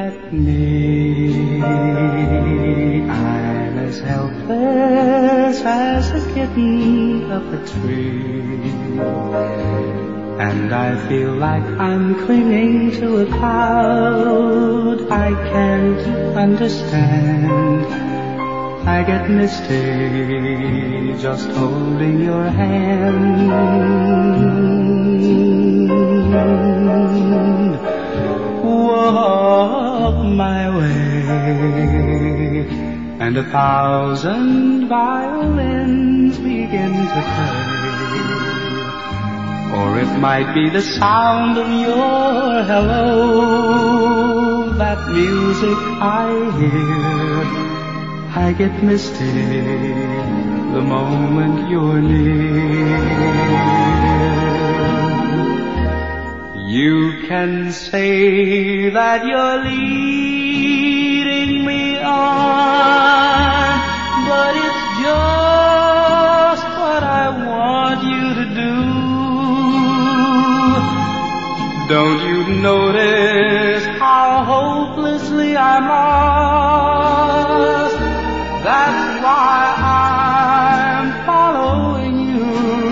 at me. I'm as helpless as a kitten up a tree, and I feel like I'm clinging to a cloud. I can't understand. I get misty just holding your hand. Walk my way, and 1,000 violins begin to play. Or it might be the sound of your hello, that music I hear. I get misty the moment you're near. You can say that you're leading me on, but it's just what I want you to do. Don't you notice how hopelessly I'm lost? That's why I'm following you.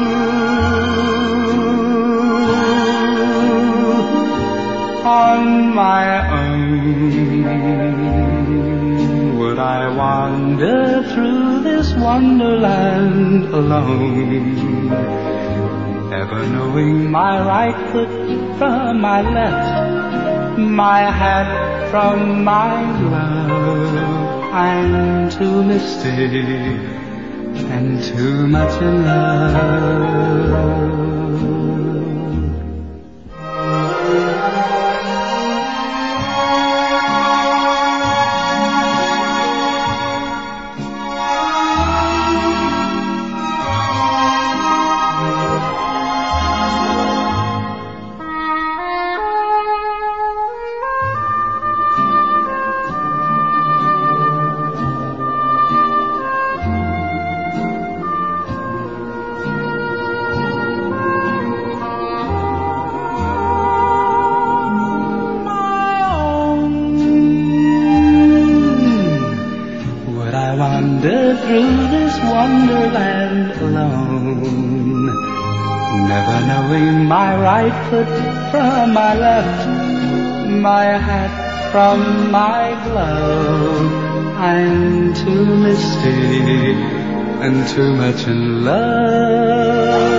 On my own, would I wander through this wonderland alone, ever knowing my right foot from my left, my hat from my glove? I'm too misty and too much in love. Through this wonderland alone, never knowing my right foot from my left, my hat from my glove. I'm too misty and too much in love.